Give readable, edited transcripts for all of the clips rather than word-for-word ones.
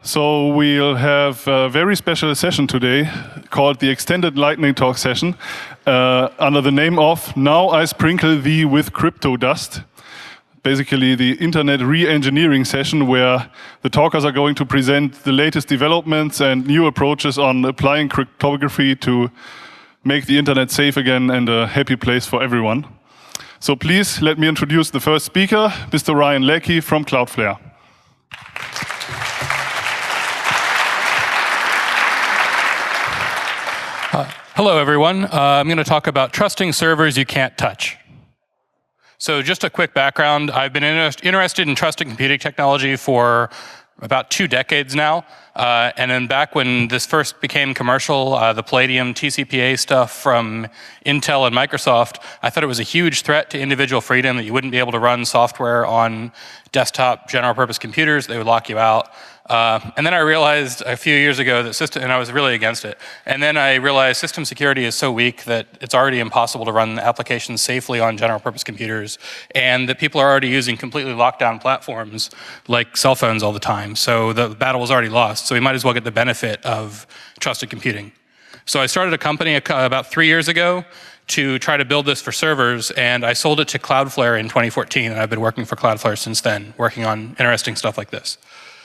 So we'll have a very special session today called the Extended Lightning Talk session under the name of Now I Sprinkle Thee with Crypto Dust. Basically the internet re-engineering session where the talkers are going to present the latest developments and new approaches on applying cryptography to make the internet safe again and a happy place for everyone. So please let me introduce the first speaker, Mr. Ryan Leckie from Cloudflare. Hello, everyone. I'm going to talk about trusting servers you can't touch. So just a quick background. I've been interested in trusted computing technology for about 2 decades now. And then back when this first became commercial, the Palladium TCPA stuff from Intel and Microsoft, I thought it was a huge threat to individual freedom that you wouldn't be able to run software on desktop general purpose computers. They would lock you out. And then I realized a few years ago that and I was really against it. And then I realized system security is so weak that it's already impossible to run applications safely on general purpose computers, and that people are already using completely locked down platforms like cell phones all the time. So the battle was already lost. So we might as well get the benefit of trusted computing. So I started a company about 3 years ago to try to build this for servers, and I sold it to Cloudflare in 2014, and I've been working for Cloudflare since then, working on interesting stuff like this.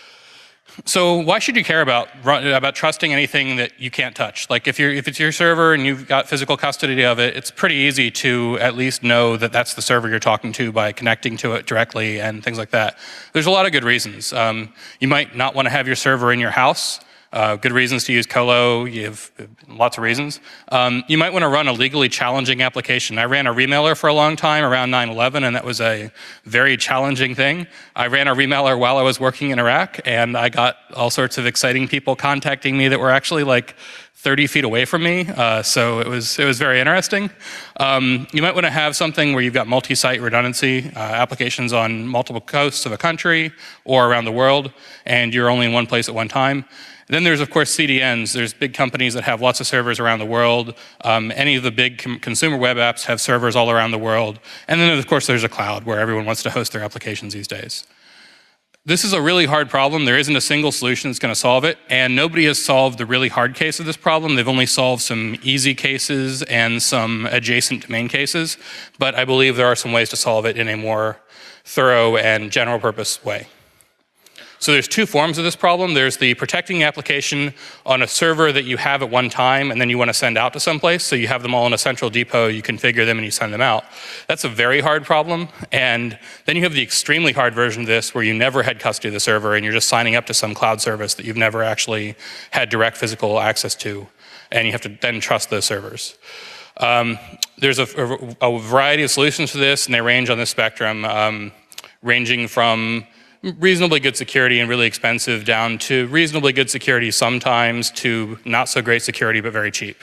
So why should you care about trusting anything that you can't touch? Like if it's your server and you've got physical custody of it, it's pretty easy to at least know that that's the server you're talking to by connecting to it directly and things like that. There's a lot of good reasons. You might not want to have your server in your house. Good reasons to use Colo, you have lots of reasons. You might want to run a legally challenging application. I ran a remailer for a long time around 9/11, and that was a very challenging thing. I ran a remailer while I was working in Iraq, and I got all sorts of exciting people contacting me that were actually like 30 feet away from me, so it was very interesting. You might want to have something where you've got multi-site redundancy, applications on multiple coasts of a country or around the world, and you're only in one place at one time. Then there's, of course, CDNs. There's big companies that have lots of servers around the world. Any of the big consumer web apps have servers all around the world. And then, of course, there's a cloud where everyone wants to host their applications these days. This is a really hard problem. There isn't a single solution that's going to solve it, and nobody has solved the really hard case of this problem. They've only solved some easy cases and some adjacent domain cases, but I believe there are some ways to solve it in a more thorough and general purpose way. So there's 2 forms of this problem. There's the protecting application on a server that you have at one time and then you want to send out to someplace. So you have them all in a central depot, you configure them and you send them out. That's a very hard problem. And then you have the extremely hard version of this where you never had custody of the server and you're just signing up to some cloud service that you've never actually had direct physical access to. And you have to then trust those servers. There's a variety of solutions to this, and they range on the spectrum, ranging from reasonably good security and really expensive down to reasonably good security sometimes to not so great security but very cheap.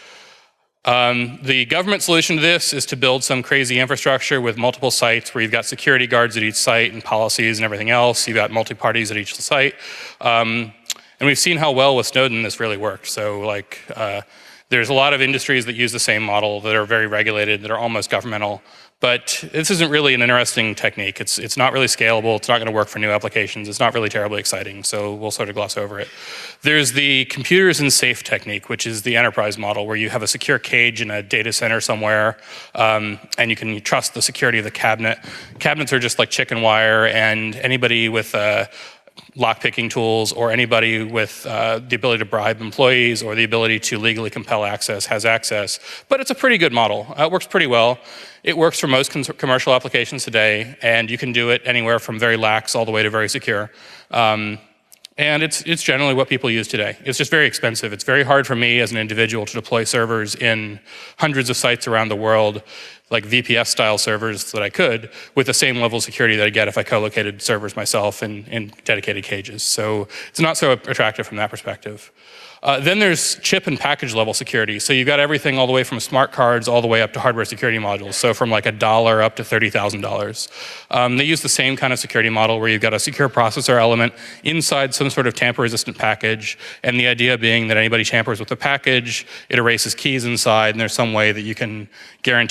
The government solution to this is to build some crazy infrastructure with multiple sites where you've got security guards at each site and policies and everything else. You've got multi-parties at each site. And we've seen how well with Snowden this really worked. So like, there's a lot of industries that use the same model that are very regulated, that are almost governmental. But this isn't really an interesting technique. It's not really scalable. It's not going to work for new applications. It's not really terribly exciting, so we'll sort of gloss over it. There's the computers in safe technique, which is the enterprise model, where you have a secure cage in a data center somewhere, and you can trust the security of the cabinet. Cabinets are just like chicken wire, and anybody with lock-picking tools or anybody with the ability to bribe employees or the ability to legally compel access has access. But it's a pretty good model. It works pretty well. It works for most commercial applications today, and you can do it anywhere from very lax all the way to very secure. And it's generally what people use today. It's just very expensive. It's very hard for me as an individual to deploy servers in hundreds of sites around the world, like VPS-style servers that I could, with the same level of security that I get if I co-located servers myself in dedicated cages. So it's not so attractive from that perspective. Then there's chip and package level security. So you've got everything all the way from smart cards all the way up to hardware security modules. So from like $1 up to $30,000. They use the same kind of security model where you've got a secure processor element inside some sort of tamper-resistant package. And the idea being that anybody tampers with the package, it erases keys inside, and there's some way that you can guarantee that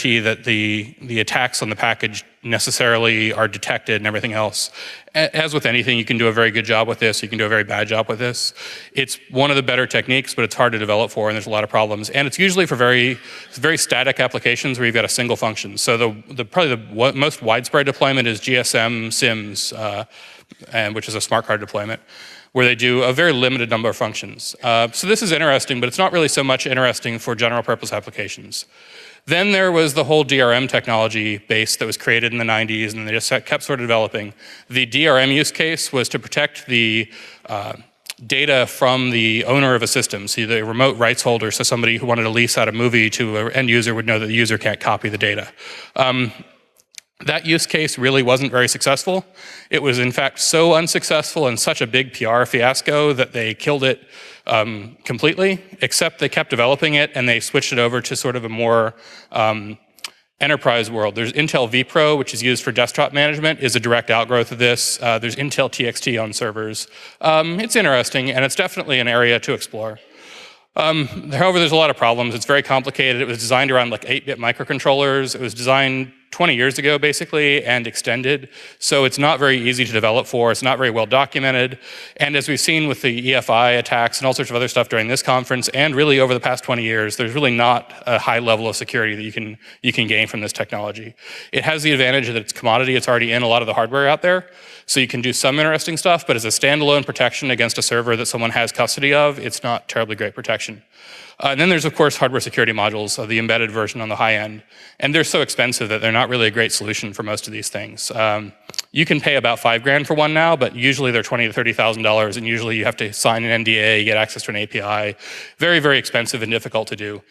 that the attacks on the package necessarily are detected and everything else. As with anything, you can do a very good job with this, you can do a very bad job with this. It's one of the better techniques, but it's hard to develop for, and there's a lot of problems. And it's usually for very static applications where you've got a single function. So probably the most widespread deployment is GSM SIMS, which is a smart card deployment, where they do a very limited number of functions. So this is interesting, but it's not really so much interesting for general purpose applications. Then there was the whole DRM technology base that was created in the 90s, and they just kept sort of developing. The DRM use case was to protect the data from the owner of a system, so the remote rights holder, so somebody who wanted to lease out a movie to an end user would know that the user can't copy the data. That use case really wasn't very successful. It was in fact so unsuccessful and such a big PR fiasco that they killed it completely, except they kept developing it and they switched it over to sort of a more enterprise world. There's Intel vPro, which is used for desktop management, is a direct outgrowth of this. There's Intel TXT on servers. It's interesting, and it's definitely an area to explore. However, there's a lot of problems. It's very complicated. It was designed around like 8-bit microcontrollers. It was designed 20 years ago, basically, and extended. So it's not very easy to develop for. It's not very well documented. And as we've seen with the EFI attacks and all sorts of other stuff during this conference, and really over the past 20 years, there's really not a high level of security that you can gain from this technology. It has the advantage that it's commodity. It's already in a lot of the hardware out there. So you can do some interesting stuff, but as a standalone protection against a server that someone has custody of, it's not terribly great protection. And then there's, of course, hardware security modules, the embedded version on the high end. And they're so expensive that they're not really a great solution for most of these things. You can pay about $5,000 for one now, but usually they're $20,000 to $30,000, and usually you have to sign an NDA, get access to an API. Very, very expensive and difficult to do.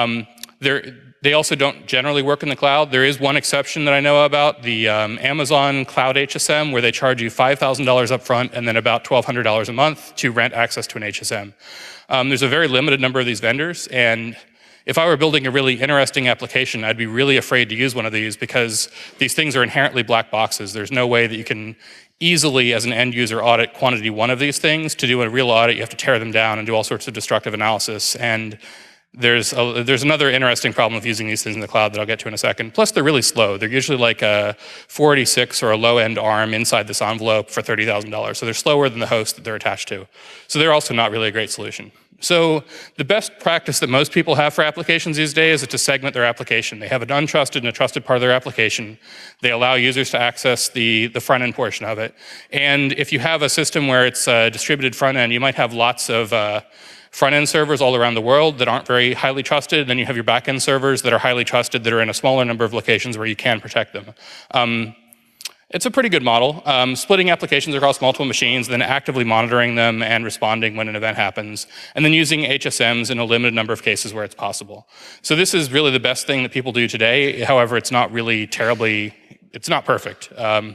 They also don't generally work in the cloud. There is one exception that I know about, the Amazon Cloud HSM, where they charge you $5,000 up front and then about $1,200 a month to rent access to an HSM. There's a very limited number of these vendors, and if I were building a really interesting application, I'd be really afraid to use one of these because these things are inherently black boxes. There's no way that you can easily, as an end user, audit quantity one of these things. To do a real audit, you have to tear them down and do all sorts of destructive analysis. And there's another interesting problem with using these things in the cloud that I'll get to in a second. Plus, they're really slow. They're usually like a 486 or a low-end ARM inside this envelope for $30,000. So they're slower than the host that they're attached to. So they're also not really a great solution. So the best practice that most people have for applications these days is to segment their application. They have an untrusted and a trusted part of their application. They allow users to access the front-end portion of it. And if you have a system where it's a distributed front-end, you might have lots of front-end servers all around the world that aren't very highly trusted. Then you have your back-end servers that are highly trusted that are in a smaller number of locations where you can protect them. It's a pretty good model. Splitting applications across multiple machines, then actively monitoring them and responding when an event happens, and then using HSMs in a limited number of cases where it's possible. So this is really the best thing that people do today. However, it's not really it's not perfect.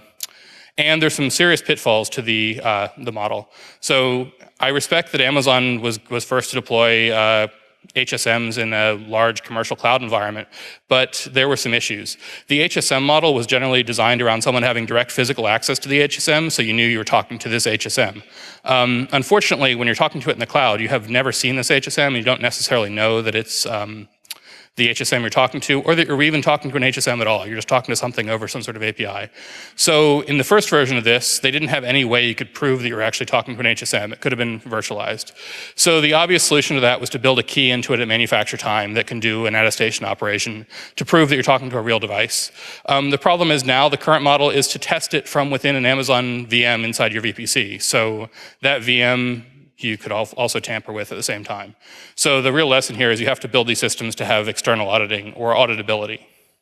And there's some serious pitfalls to the model. So I respect that Amazon was first to deploy HSMs in a large commercial cloud environment, but there were some issues. The HSM model was generally designed around someone having direct physical access to the HSM, so you knew you were talking to this HSM. Unfortunately, when you're talking to it in the cloud, you have never seen this HSM, and you don't necessarily know that it's the HSM you're talking to, or that you're even talking to an HSM at all. You're just talking to something over some sort of API. So in the first version of this, they didn't have any way you could prove that you were actually talking to an HSM. It could have been virtualized. So the obvious solution to that was to build a key into it at manufacture time that can do an attestation operation to prove that you're talking to a real device. The problem is now the current model is to test it from within an Amazon VM inside your VPC. So that VM you could also tamper with at the same time. So the real lesson here is you have to build these systems to have external auditing or auditability.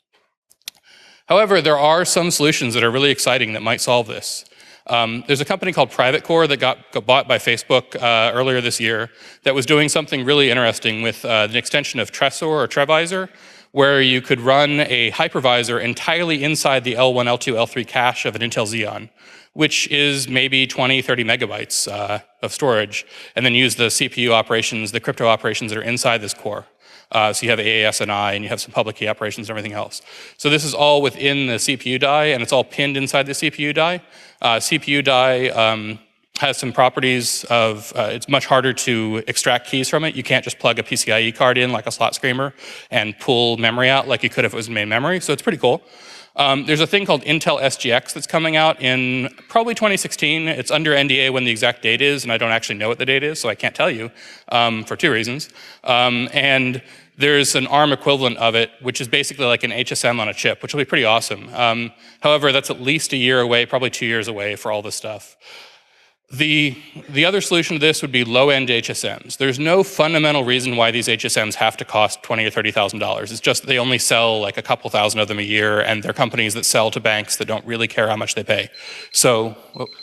However, there are some solutions that are really exciting that might solve this. There's a company called PrivateCore that got bought by Facebook earlier this year that was doing something really interesting with an extension of Tresor or Trevisor, where you could run a hypervisor entirely inside the L1, L2, L3 cache of an Intel Xeon, which is maybe 20, 30 megabytes of storage, and then use the CPU operations, the crypto operations that are inside this core. So you have AES-NI, and you have some public key operations and everything else. So this is all within the CPU die, and it's all pinned inside the CPU die. CPU die has some properties of, it's much harder to extract keys from it. You can't just plug a PCIe card in like a slot screamer and pull memory out like you could if it was main memory, so it's pretty cool. There's a thing called Intel SGX that's coming out in probably 2016. It's under NDA when the exact date is, and I don't actually know what the date is, so I can't tell you for two reasons. And there's an ARM equivalent of it, which is basically like an HSM on a chip, which will be pretty awesome. However, that's at least a year away, probably 2 years away for all this stuff. The other solution to this would be low-end HSMs. There's no fundamental reason why these HSMs have to cost $20,000 or $30,000. It's just they only sell like a couple thousand of them a year, and they're companies that sell to banks that don't really care how much they pay. So,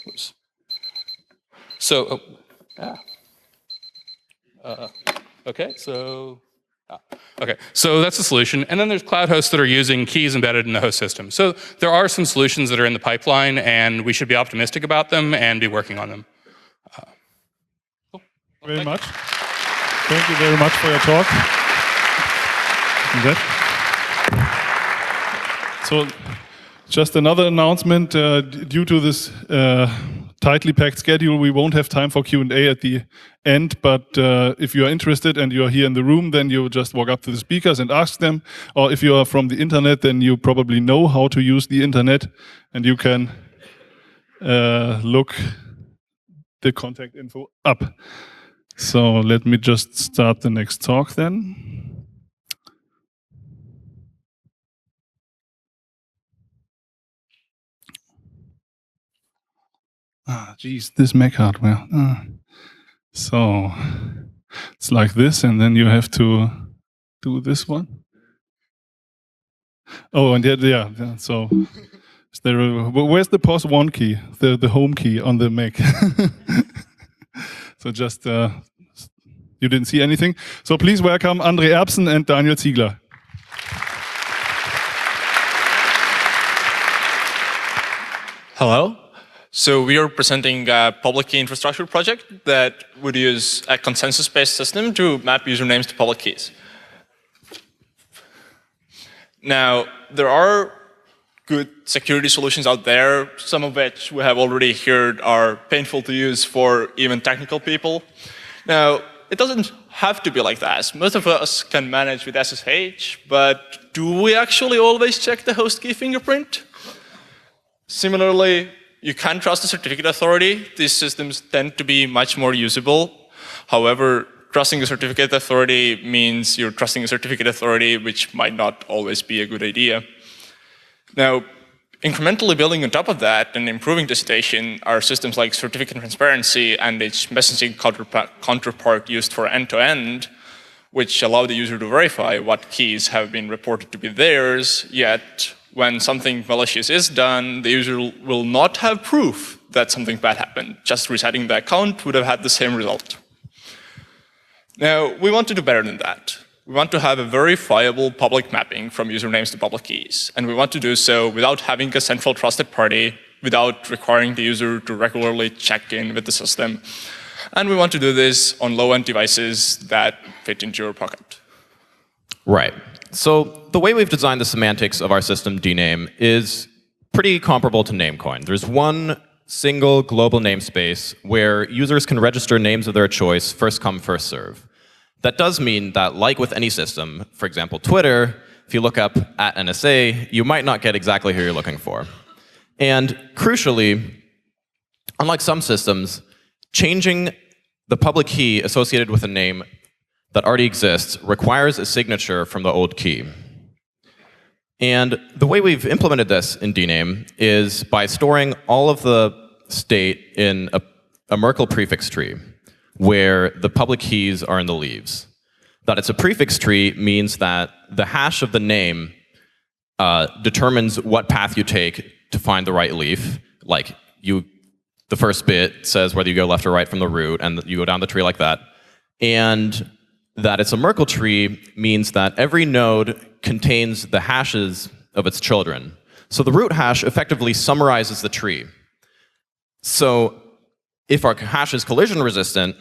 okay, so that's the solution. And then there's cloud hosts that are using keys embedded in the host system. So there are some solutions that are in the pipeline, and we should be optimistic about them and be working on them. Cool. Very much. Thank you very much for your talk. So just another announcement. Due to this tightly packed schedule, we won't have time for Q&A at the end, but if you are interested and you are here in the room, then you just walk up to the speakers and ask them. Or if you are from the internet, then you probably know how to use the internet, and you can look the contact info up. So let me just start the next talk then. Geez, this Mac hardware. So it's like this, and then you have to do this one. Oh, and yeah. So is there where's the pause one key? The home key on the Mac. So just you didn't see anything. So please welcome André Erbsen and Daniel Ziegler. Hello. So we are presenting a public key infrastructure project that would use a consensus-based system to map usernames to public keys. Now, there are good security solutions out there, some of which we have already heard are painful to use for even technical people. Now, it doesn't have to be like that. Most of us can manage with SSH, but do we actually always check the host key fingerprint? Similarly, you can trust the certificate authority. These systems tend to be much more usable. However, trusting a certificate authority means you're trusting a certificate authority, which might not always be a good idea. Now, incrementally building on top of that and improving the situation are systems like certificate transparency and its messaging counterpart used for end-to-end, which allow the user to verify what keys have been reported to be theirs, yet when something malicious is done, the user will not have proof that something bad happened. Just resetting the account would have had the same result. Now, we want to do better than that. We want to have a verifiable public mapping from usernames to public keys. And we want to do so without having a central trusted party, without requiring the user to regularly check in with the system. And we want to do this on low-end devices that fit into your pocket. Right. So the way we've designed the semantics of our system DNAME is pretty comparable to Namecoin. There's one single global namespace where users can register names of their choice, first come, first serve. That does mean that, like with any system, for example, Twitter, if you look up @NSA, you might not get exactly who you're looking for. And crucially, unlike some systems, changing the public key associated with a name that already exists requires a signature from the old key. And the way we've implemented this in DNAME is by storing all of the state in a Merkle prefix tree, where the public keys are in the leaves. That it's a prefix tree means that the hash of the name determines what path you take to find the right leaf. Like the first bit says whether you go left or right from the root, and you go down the tree like that. And that it's a Merkle tree means that every node contains the hashes of its children. So the root hash effectively summarizes the tree. So if our hash is collision resistant,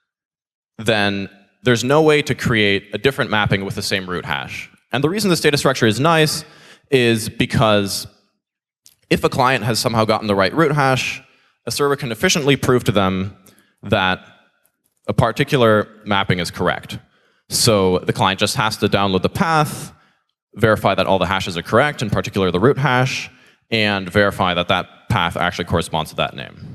then there's no way to create a different mapping with the same root hash. And the reason this data structure is nice is because if a client has somehow gotten the right root hash, a server can efficiently prove to them that a particular mapping is correct. So the client just has to download the path, verify that all the hashes are correct, in particular the root hash, and verify that that path actually corresponds to that name.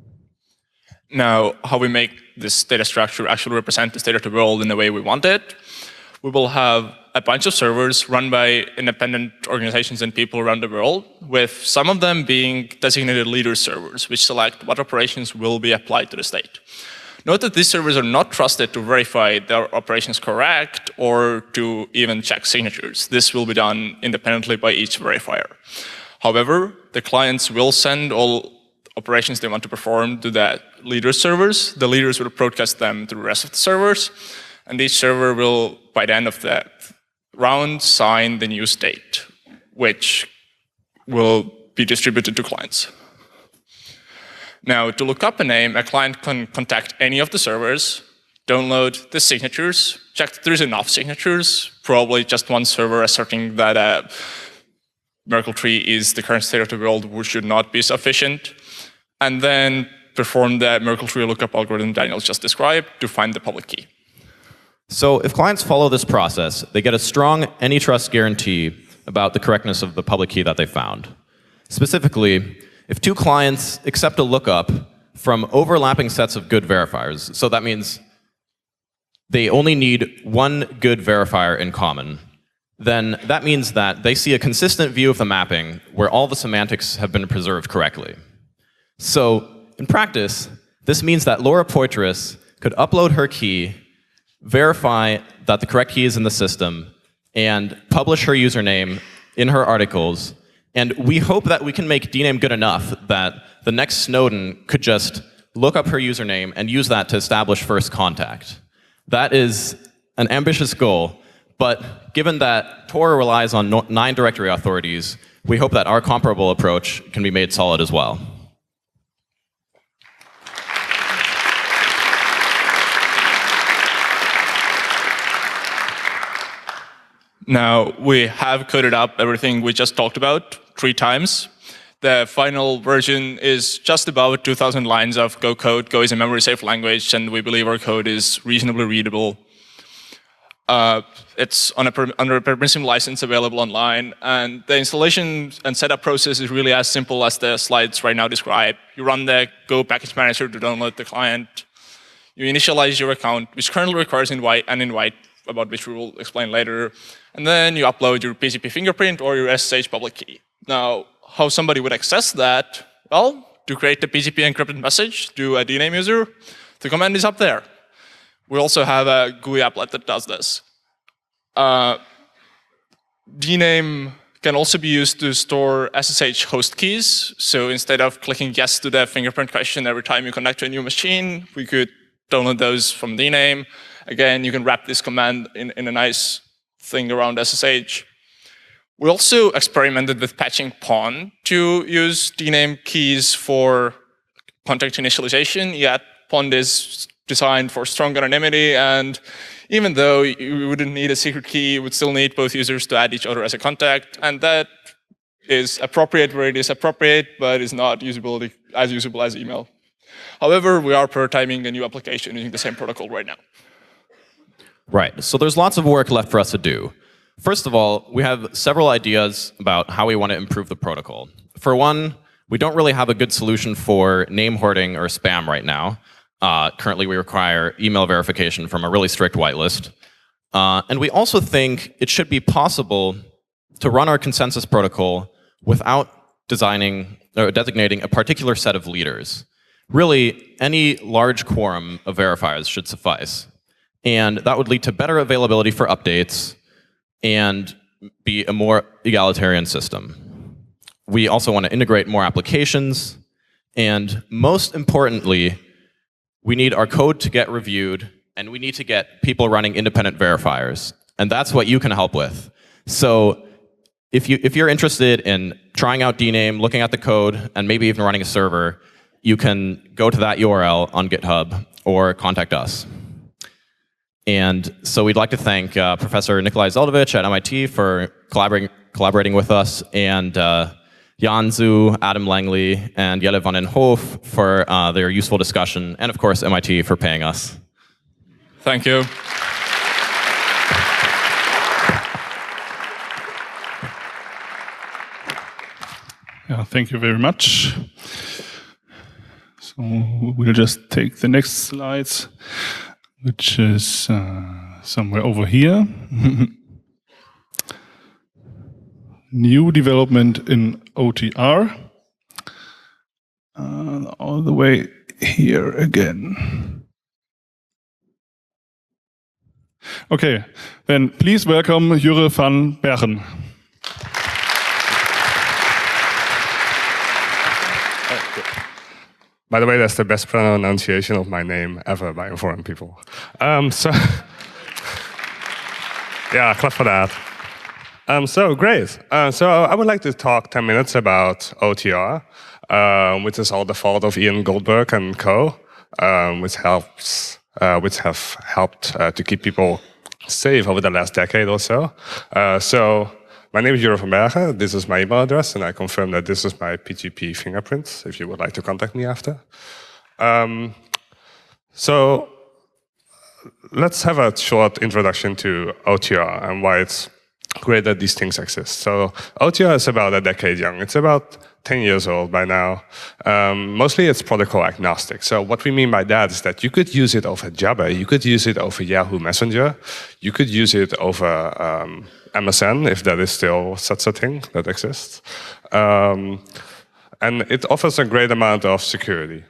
Now, how we make this data structure actually represent this data to the world in the way we want it, we will have a bunch of servers run by independent organizations and people around the world, with some of them being designated leader servers, which select what operations will be applied to the state. Note that these servers are not trusted to verify their operations correct or to even check signatures. This will be done independently by each verifier. However, the clients will send all operations they want to perform to the leader servers. The leaders will broadcast them to the rest of the servers, and each server will, by the end of the round, sign the new state, which will be distributed to clients. Now, to look up a name, a client can contact any of the servers, download the signatures, check that there's enough signatures, probably just one server asserting that Merkle tree is the current state of the world, which should not be sufficient, and then perform the Merkle tree lookup algorithm Daniel just described to find the public key. So if clients follow this process, they get a strong AnyTrust guarantee about the correctness of the public key that they found. Specifically, if two clients accept a lookup from overlapping sets of good verifiers, so that means they only need one good verifier in common, then that means that they see a consistent view of the mapping where all the semantics have been preserved correctly. So in practice, this means that Laura Poitras could upload her key, verify that the correct key is in the system, and publish her username in her articles. And we hope that we can make DNAME good enough that the next Snowden could just look up her username and use that to establish first contact. That is an ambitious goal, but given that Tor relies on 9 directory authorities, we hope that our comparable approach can be made solid as well. Now, we have coded up everything we just talked about 3 times. The final version is just about 2,000 lines of Go code. Go is a memory-safe language, and we believe our code is reasonably readable. It's under a permissive license available online, and the installation and setup process is really as simple as the slides right now describe. You run the Go package manager to download the client. You initialize your account, which currently requires an invite, about which we will explain later. And then you upload your PGP fingerprint or your SSH public key. Now, how somebody would access that? Well, to create the PGP encrypted message to a DNAME user, the command is up there. We also have a GUI applet that does this. DNAME can also be used to store SSH host keys. So instead of clicking yes to the fingerprint question every time you connect to a new machine, we could download those from DNAME. Again, you can wrap this command in a nice thing around SSH. We also experimented with patching PON to use DNAME keys for contact initialization, yet PON is designed for strong anonymity, and even though you wouldn't need a secret key, you would still need both users to add each other as a contact, and that is appropriate where it is appropriate, but is not as usable as email. However, we are prototyping a new application using the same protocol right now. Right, so there's lots of work left for us to do. First of all, we have several ideas about how we want to improve the protocol. For one, we don't really have a good solution for name hoarding or spam right now. Currently, we require email verification from a really strict whitelist. And we also think it should be possible to run our consensus protocol without designating a particular set of leaders. Really, any large quorum of verifiers should suffice. And that would lead to better availability for updates and be a more egalitarian system. We also want to integrate more applications. And most importantly, we need our code to get reviewed, and we need to get people running independent verifiers. And that's what you can help with. So if you're interested in trying out DNAME, looking at the code, and maybe even running a server, you can go to that URL on GitHub or contact us. And so we'd like to thank Professor Nikolai Zeldovich at MIT for collaborating with us, and Jan Zhu, Adam Langley, and Jelle van den Hoof for their useful discussion, and of course MIT for paying us. Thank you. Yeah, thank you very much. So we'll just take the next slides, which is somewhere over here. New development in OTR. All the way here again. Okay, then please welcome Jure van Bergen. By the way, that's the best pronunciation of my name ever by foreign people. Yeah, clap for that. Great. So I would like to talk 10 minutes about OTR, which is all the fault of Ian Goldberg and co, which have helped to keep people safe over the last decade or so. My name is Jure van Bergen. This is my email address, and I confirm that this is my PGP fingerprint, if you would like to contact me after. So let's have a short introduction to OTR and why it's great that these things exist. So OTR is about a decade young. It's about 10 years old by now. Mostly it's protocol agnostic. So what we mean by that is that you could use it over Jabber, you could use it over Yahoo Messenger, you could use it over MSN, if that is still such a thing that exists. And it offers a great amount of security.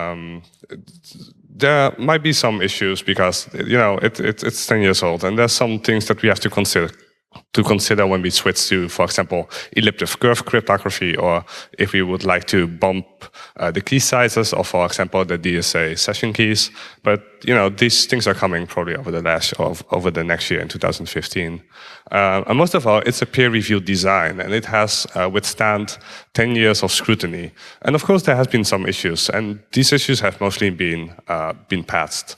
There might be some issues because it's 10 years old, and there's some things that we have to consider when we switch to, for example, elliptic curve cryptography, or if we would like to bump the key sizes, or for example, the DSA session keys. But these things are coming probably over the next year in 2015. And most of all, it's a peer-reviewed design, and it has withstand 10 years of scrutiny. And of course, there has been some issues, and these issues have mostly been patched.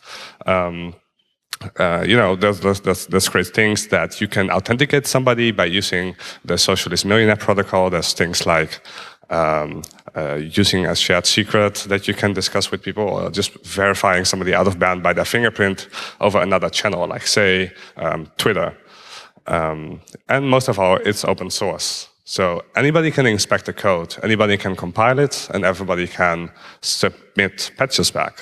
There's great things that you can authenticate somebody by using the Socialist Millionaire Protocol. There's things like using a shared secret that you can discuss with people, or just verifying somebody out of band by their fingerprint over another channel, like say Twitter. And most of all, it's open source. So anybody can inspect the code, anybody can compile it, and everybody can submit patches back.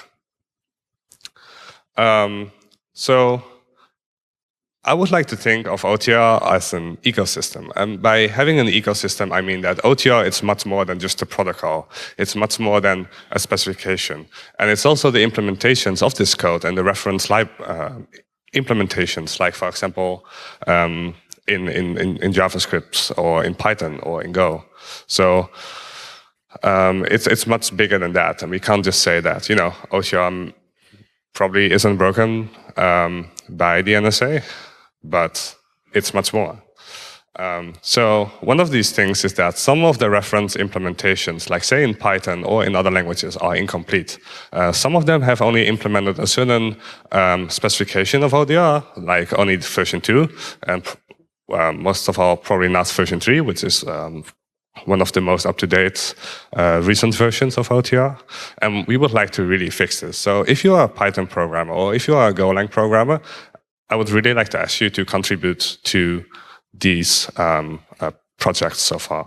So I would like to think of OTR as an ecosystem. And by having an ecosystem, I mean that OTR is much more than just a protocol. It's much more than a specification. And it's also the implementations of this code and the reference implementations, like, for example, in JavaScript or in Python or in Go. So it's much bigger than that. And we can't just say that, OTR probably isn't broken by the NSA, but it's much more. So one of these things is that some of the reference implementations, like say in Python or in other languages, are incomplete. Some of them have only implemented a certain specification of OTR, like only version 2, and most of all probably not version 3, which is one of the most up-to-date recent versions of OTR. And we would like to really fix this. So if you are a Python programmer or if you are a Golang programmer, I would really like to ask you to contribute to these projects so far.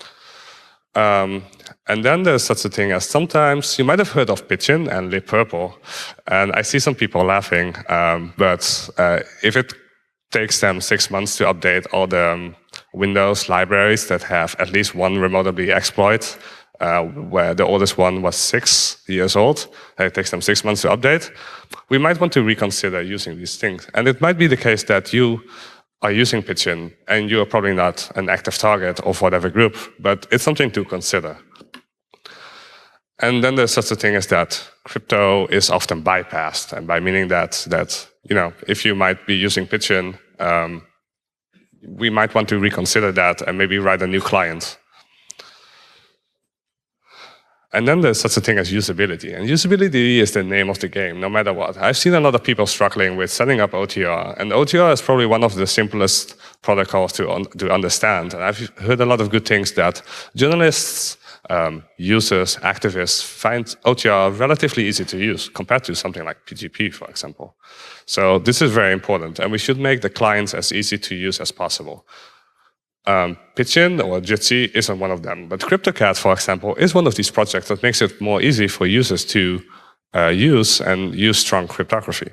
And then there's such a thing as sometimes, you might have heard of Pidgin and libpurple, and I see some people laughing, but if it takes them 6 months to update all the Windows libraries that have at least one remotely exploit, where the oldest one was 6 years old, and it takes them 6 months to update, we might want to reconsider using these things. And it might be the case that you are using Pidgin, and you are probably not an active target of whatever group, but it's something to consider. And then there's such a thing as that crypto is often bypassed, and by meaning that if you might be using Pidgin, we might want to reconsider that and maybe write a new client. And then there's such a thing as usability. And usability is the name of the game, no matter what. I've seen a lot of people struggling with setting up OTR. And OTR is probably one of the simplest protocols to understand. And I've heard a lot of good things that journalists, users, activists find OTR relatively easy to use compared to something like PGP, for example. So this is very important. And we should make the clients as easy to use as possible. Pitchin or Jitsi isn't one of them, but CryptoCat, for example, is one of these projects that makes it more easy for users to use strong cryptography.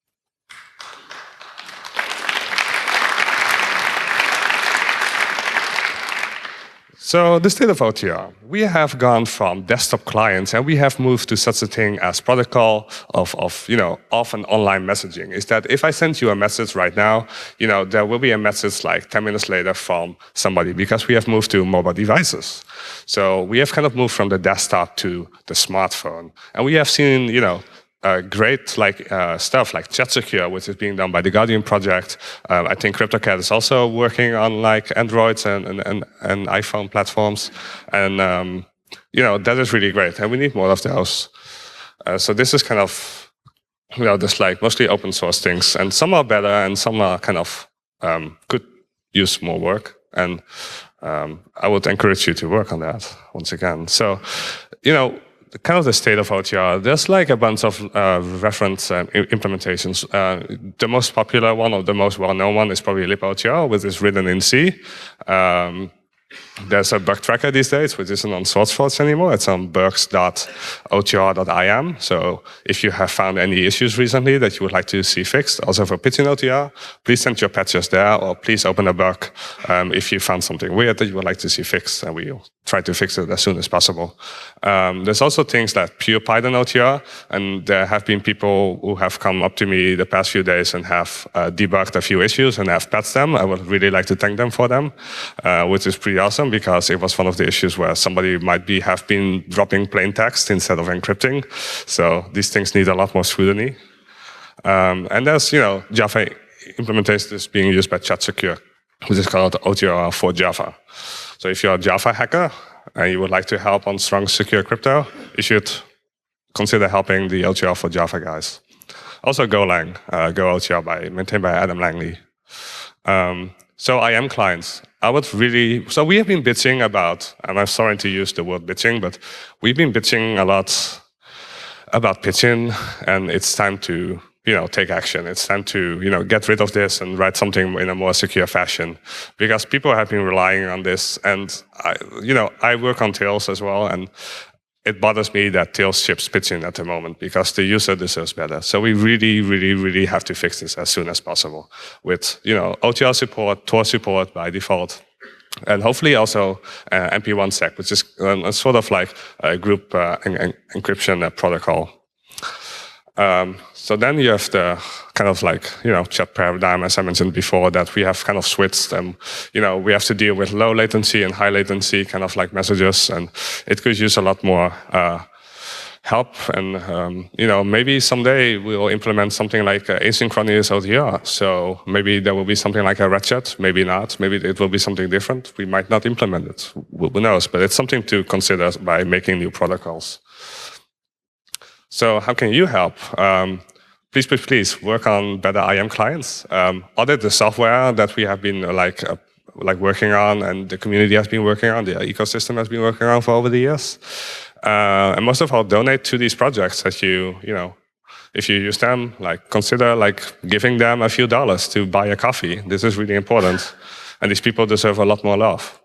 So the state of OTR, we have gone from desktop clients and we have moved to such a thing as protocol of off and online messaging. Is that if I send you a message right now, there will be a message like 10 minutes later from somebody because we have moved to mobile devices. So we have kind of moved from the desktop to the smartphone. And we have seen, great stuff like ChatSecure, which is being done by the Guardian project. I think CryptoCat is also working on Androids and iPhone platforms, and that is really great. And we need more of those. So this is kind of just mostly open source things, and some are better and some are kind of could use more work. And I would encourage you to work on that once again. So kind of the state of OTR, there's a bunch of reference implementations. The most popular one or the most well-known one is probably libOTR, which is written in C. There's a bug tracker these days, which isn't on SourceForge anymore. It's on bugs.otr.im. So if you have found any issues recently that you would like to see fixed, also for Pitchin OTR, please send your patches there, or please open a bug if you found something weird that you would like to see fixed, and we'll try to fix it as soon as possible. There's also things like pure Python OTR, and there have been people who have come up to me the past few days and have debugged a few issues and have patched them. I would really like to thank them for them, which is pretty awesome, because it was one of the issues where somebody might have been dropping plain text instead of encrypting. So these things need a lot more scrutiny. And there's, Java implementation is being used by ChatSecure, which is called OTR for Java. So if you're a Java hacker and you would like to help on strong secure crypto, you should consider helping the OTR for Java guys. Also Golang, Go OTR maintained by Adam Langley. So IAM clients. So we have been bitching about, and I'm sorry to use the word bitching, but we've been bitching a lot about Pitchin, and it's time to take action. It's time to get rid of this and write something in a more secure fashion, because people have been relying on this. And I work on Tails as well, and it bothers me that Tails ships Pitchin at the moment, because the user deserves better. So we really, really, really have to fix this as soon as possible with OTR support, Tor support by default, and hopefully also MP1sec, which is a sort of like a group encryption protocol. So then you have the kind of chat paradigm, as I mentioned before, that we have kind of switched, and we have to deal with low latency and high latency kind of messages, and it could use a lot more help. And maybe someday we'll implement something like asynchronous OTR. So maybe there will be something like a red chat, maybe not. Maybe it will be something different. We might not implement it. Who knows? But it's something to consider by making new protocols. So how can you help? Please work on better IAM clients. Audit the software that we have been working on, and the community has been working on, the ecosystem has been working on for over the years. And most of all, donate to these projects that if you use them, consider giving them a few dollars to buy a coffee. This is really important, and these people deserve a lot more love.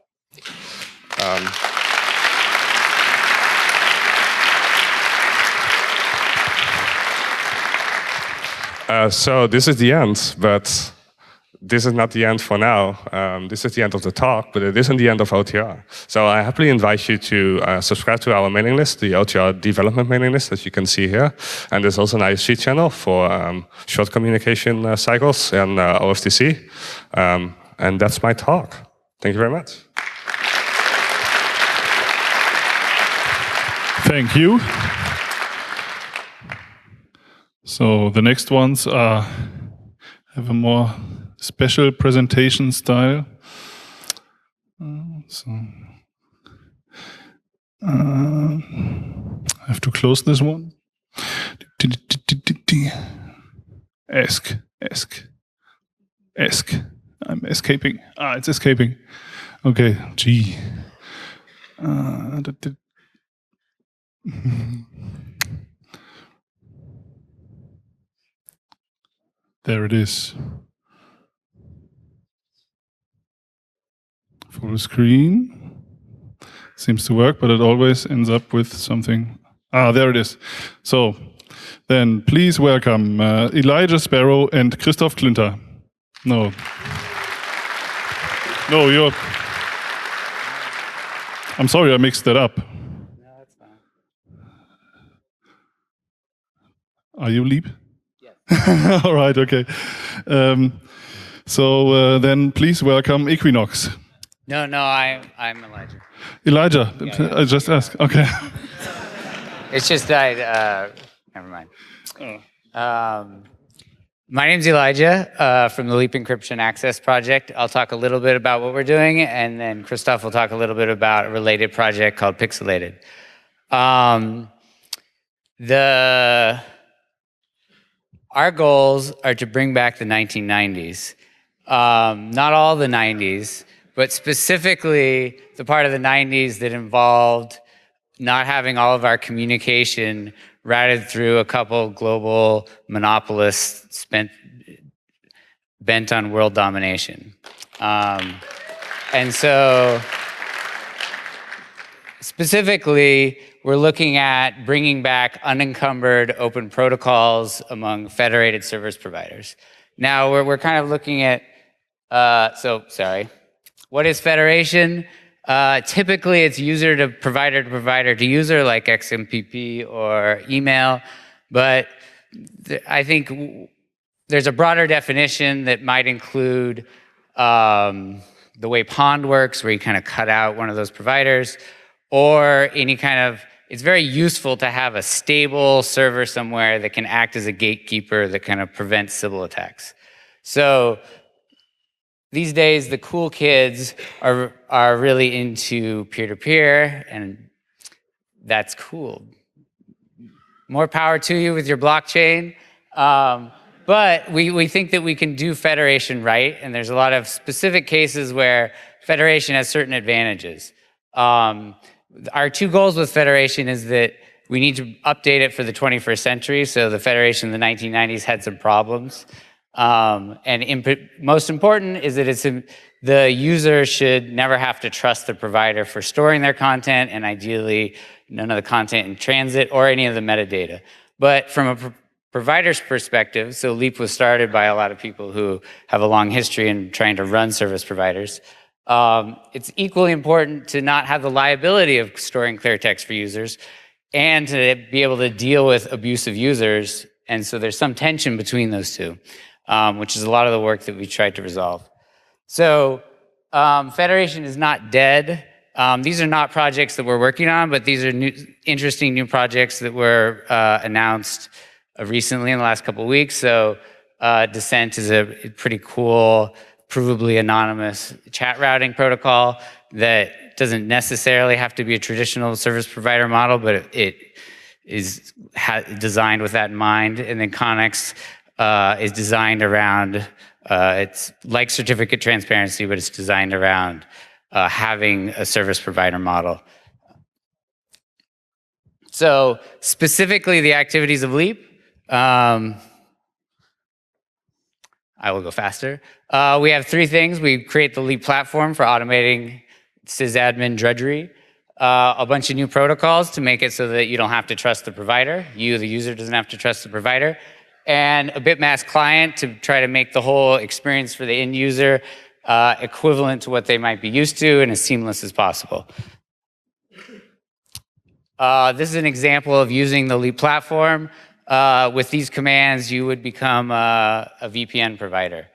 So this is the end, but this is not the end for now. This is the end of the talk, but it isn't the end of OTR. So I happily invite you to subscribe to our mailing list, the OTR development mailing list, as you can see here. And there's also an ISC channel for short communication cycles and OFTC. And that's my talk. Thank you very much. Thank you. So the next ones have a more special presentation style. I have to close this one. Ask. I'm escaping. It's escaping. Okay, G. There it is. Full screen. Seems to work, but it always ends up with something. There it is. So, then please welcome Elijah Sparrow and Christoph Klünter. No, you're... I'm sorry I mixed that up. No, that's fine. Are you Lieb? Yes. All right, okay. So then please welcome Equinox. No, I'm Elijah. Elijah, Yeah. I just asked. Okay. It's just never mind. My name's Elijah from the Leap Encryption Access Project. I'll talk a little bit about what we're doing, and then Christoph will talk a little bit about a related project called Pixelated. Our goals are to bring back the 1990s. Not all the 90s, but specifically the part of the 90s that involved not having all of our communication routed through a couple global monopolists bent on world domination. And so specifically, we're looking at bringing back unencumbered open protocols among federated service providers. Now, we're kind of looking at, what is federation? Typically, it's user to provider to user, like XMPP or email. But I think there's a broader definition that might include the way Pond works, where you kind of cut out one of those providers, or any kind of, it's very useful to have a stable server somewhere that can act as a gatekeeper that kind of prevents Sybil attacks. So these days, the cool kids are really into peer-to-peer, and that's cool. More power to you with your blockchain. But we think that we can do federation right, and there's a lot of specific cases where federation has certain advantages. Our two goals with federation is that we need to update it for the 21st century, so the federation in the 1990s had some problems. Most important is that the user should never have to trust the provider for storing their content, and ideally none of the content in transit or any of the metadata. But from a provider's perspective, so Leap was started by a lot of people who have a long history in trying to run service providers. It's equally important to not have the liability of storing clear text for users and to be able to deal with abusive users. And so there's some tension between those two, which is a lot of the work that we tried to resolve. So federation is not dead. These are not projects that we're working on, but these are interesting new projects that were announced recently in the last couple of weeks. So Descent is a pretty cool, provably anonymous chat routing protocol that doesn't necessarily have to be a traditional service provider model, but it is designed with that in mind. And then Connex is designed around, it's like certificate transparency, but it's designed around having a service provider model. So specifically the activities of Leap, I will go faster. We have three things. We create the Leap platform for automating sysadmin drudgery. A bunch of new protocols to make it so that you don't have to trust the provider. You, the user, doesn't have to trust the provider. And a bitmask client to try to make the whole experience for the end user equivalent to what they might be used to and as seamless as possible. This is an example of using the Leap platform. With these commands, you would become a VPN provider.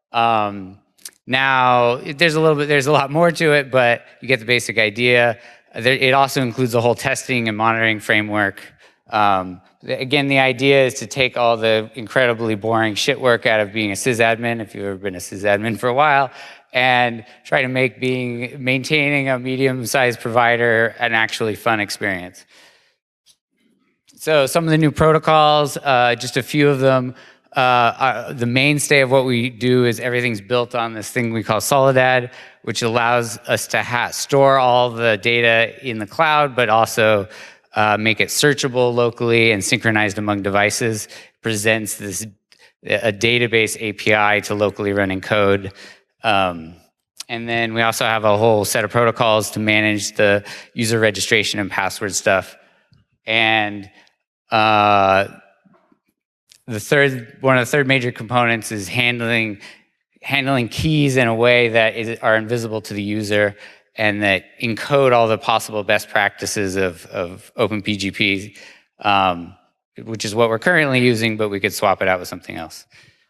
Now, there's a lot more to it, but you get the basic idea. It also includes a whole testing and monitoring framework. But Again, the idea is to take all the incredibly boring shit work out of being a sysadmin, if you've ever been a sysadmin for a while, and try to make maintaining a medium-sized provider an actually fun experience. So some of the new protocols, just a few of them. The mainstay of what we do is everything's built on this thing we call Soledad, which allows us to store all the data in the cloud, but also make it searchable locally and synchronized among devices. Presents a database API to locally running code. And then we also have a whole set of protocols to manage the user registration and password stuff. And one of the third major components is handling keys in a way that are invisible to the user and that encode all the possible best practices of OpenPGP, which is what we're currently using, but we could swap it out with something else.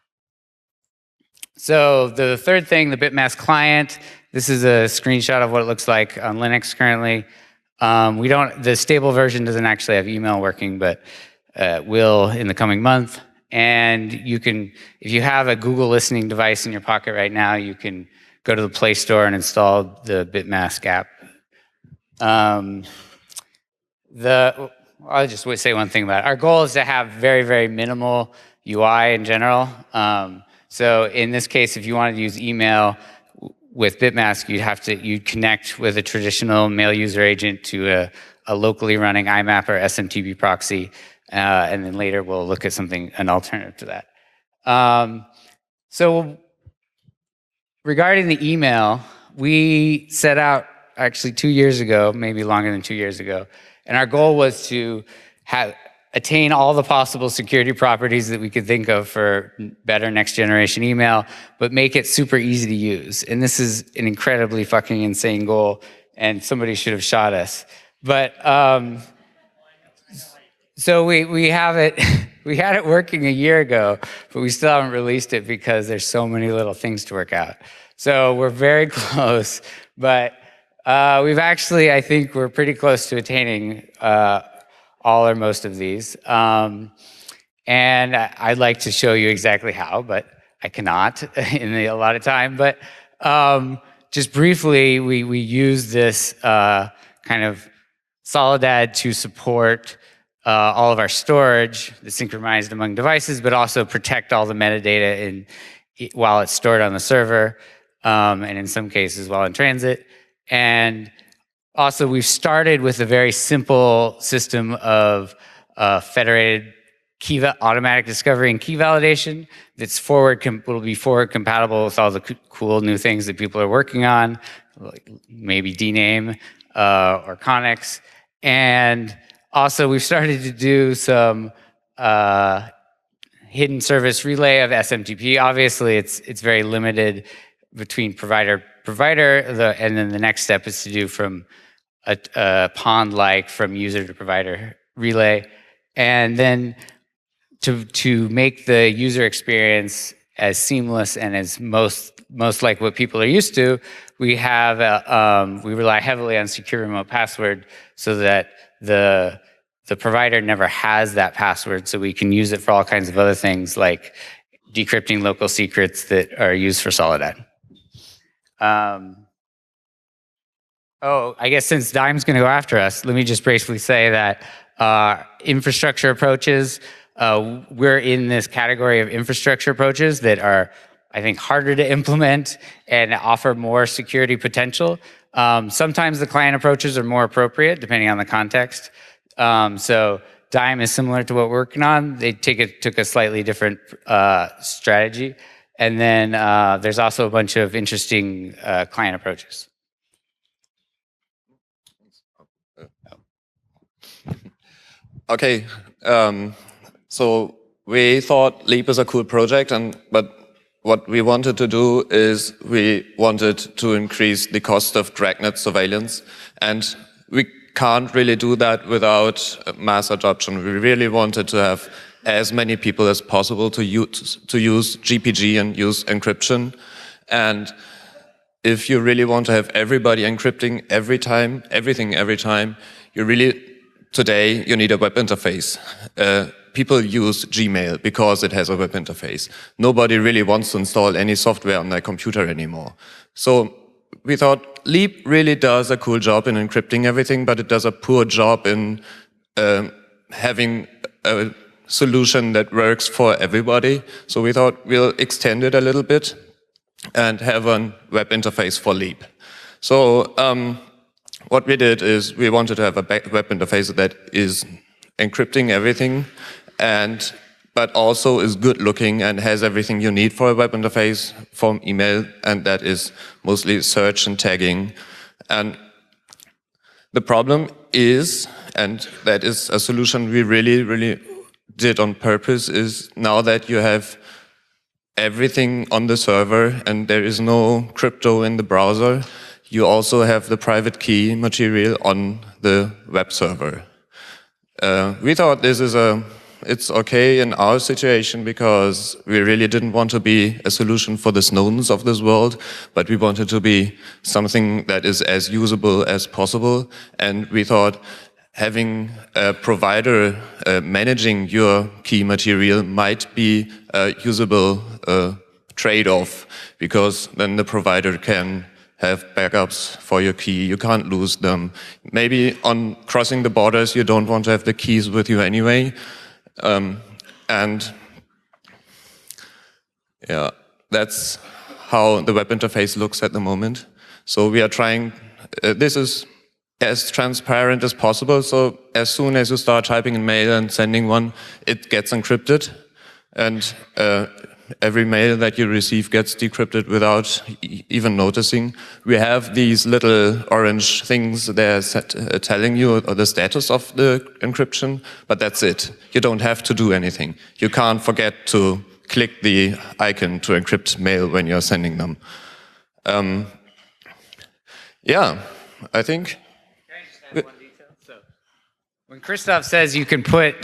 So the third thing, the Bitmask client, this is a screenshot of what it looks like on Linux currently. The stable version doesn't actually have email working, but will in the coming month. And you can, if you have a Google listening device in your pocket right now, you can go to the Play Store and install the Bitmask app. I'll just say one thing about it. Our goal is to have very, very minimal UI in general. So in this case, if you wanted to use email with Bitmask, you'd connect with a traditional mail user agent to a locally running IMAP or SMTP proxy. And then later we'll look at an alternative to that. So regarding the email, we set out actually 2 years ago, maybe longer than 2 years ago, and our goal was to attain all the possible security properties that we could think of for better next generation email, but make it super easy to use. And this is an incredibly fucking insane goal, and somebody should have shot us. But so we have it. We had it working a year ago, but we still haven't released it because there's so many little things to work out. So we're very close, but we've actually, I think we're pretty close to attaining all or most of these. And I'd like to show you exactly how, but I cannot in a lot of time. But just briefly, we use this kind of Soledad to support all of our storage that's synchronized among devices, but also protect all the metadata while it's stored on the server, and in some cases while in transit. And also, we've started with a very simple system of federated automatic discovery and key validation that's will be forward compatible with all the cool new things that people are working on, like maybe DNAME or Connex. And also, we've started to do some hidden service relay of SMTP. Obviously, it's very limited between provider, and then the next step is to do from a pond-like from user to provider relay. And then to make the user experience as seamless and as most like what people are used to, we rely heavily on secure remote password so that the provider never has that password, so we can use it for all kinds of other things like decrypting local secrets that are used for Soledad. I guess since Dime's going to go after us, let me just briefly say that infrastructure approaches, we're in this category of infrastructure approaches that are, I think, harder to implement and offer more security potential. Sometimes the client approaches are more appropriate, depending on the context. So Dime is similar to what we're working on. They took a slightly different strategy. And then there's also a bunch of interesting client approaches. Okay, so we thought Leap is a cool project, but what we wanted to do is we wanted to increase the cost of Dragnet surveillance, and we can't really do that without mass adoption. We really wanted to have as many people as possible to use GPG and use encryption. And if you really want to have everybody encrypting everything every time, you really today you need a web interface. People use Gmail because it has a web interface. Nobody really wants to install any software on their computer anymore. So we thought Leap really does a cool job in encrypting everything, but it does a poor job in having a solution that works for everybody. So we thought we'll extend it a little bit and have a web interface for Leap. So what we did is we wanted to have a web interface that is encrypting everything, but also is good looking and has everything you need for a web interface from email, and that is mostly search and tagging. And the problem is, and that is a solution we really did on purpose, is now that you have everything on the server and there is no crypto in the browser, you also have the private key material on the web server. We thought it's okay in our situation because we really didn't want to be a solution for the Snowdens of this world, but we wanted to be something that is as usable as possible. And we thought having a provider managing your key material might be a usable trade-off, because then the provider can have backups for your key. You can't lose them. Maybe on crossing the borders, you don't want to have the keys with you anyway. And yeah, that's how the web interface looks at the moment. So we are trying, this is as transparent as possible. So as soon as you start typing in mail and sending one, it gets encrypted. And every mail that you receive gets decrypted without even noticing. We have these little orange things there telling you the status of the encryption, but that's it. You don't have to do anything. You can't forget to click the icon to encrypt mail when you're sending them. Yeah, I think. Can I just add one detail? So when Christoph says you can put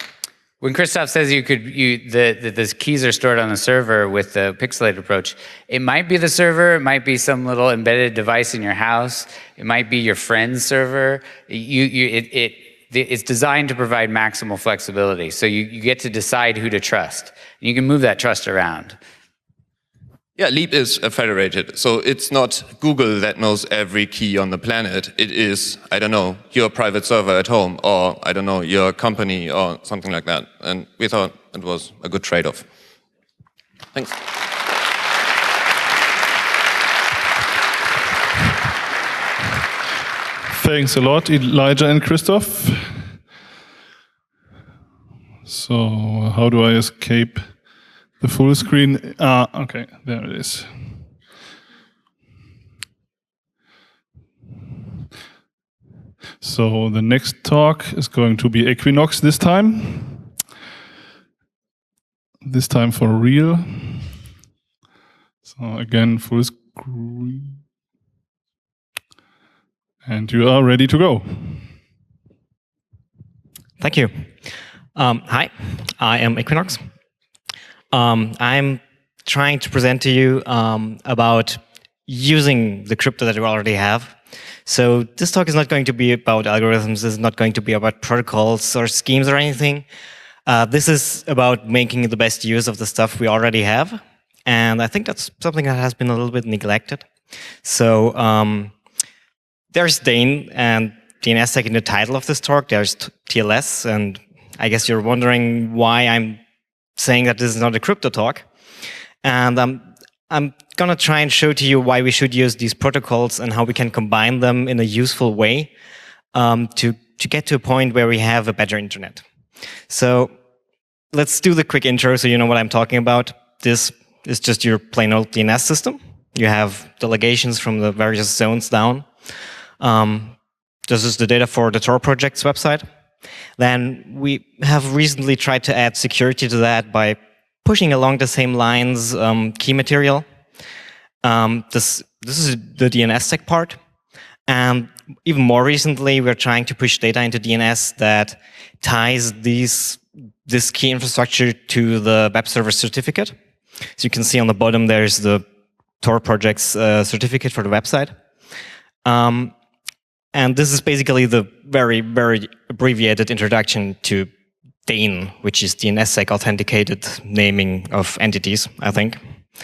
the keys are stored on the server with the pixelated approach, it might be the server, it might be some little embedded device in your house, it might be your friend's server. It's designed to provide maximal flexibility. So you get to decide who to trust. And you can move that trust around. Yeah, Leap is federated. So it's not Google that knows every key on the planet. It is, I don't know, your private server at home, or I don't know, your company or something like that. And we thought it was a good trade-off. Thanks. Thanks a lot, Elijah and Christoph. So how do I escape the full screen? Okay, there it is. So the next talk is going to be Equinox this time. This time for real. So again, full screen. And you are ready to go. Thank you. Hi, I am Equinox. I'm trying to present to you about using the crypto that we already have. So this talk is not going to be about algorithms. This is not going to be about protocols or schemes or anything. This is about making the best use of the stuff we already have. And I think that's something that has been a little bit neglected. So there's Dane and DNSSEC in the title of this talk. There's TLS, and I guess you're wondering why I'm saying that this is not a crypto talk. And I'm going to try and show to you why we should use these protocols and how we can combine them in a useful way to get to a point where we have a better internet. So let's do the quick intro so you know what I'm talking about. This is just your plain old DNS system. You have delegations from the various zones down. This is the data for the Tor project's website. Then we have recently tried to add security to that by pushing along the same lines key material. This is the DNSSEC part. And even more recently, we're trying to push data into DNS that ties this key infrastructure to the web server certificate. So you can see on the bottom, there's the Tor project's certificate for the website. And this is basically the very, very abbreviated introduction to DANE, which is DNSSEC authenticated naming of entities, I think.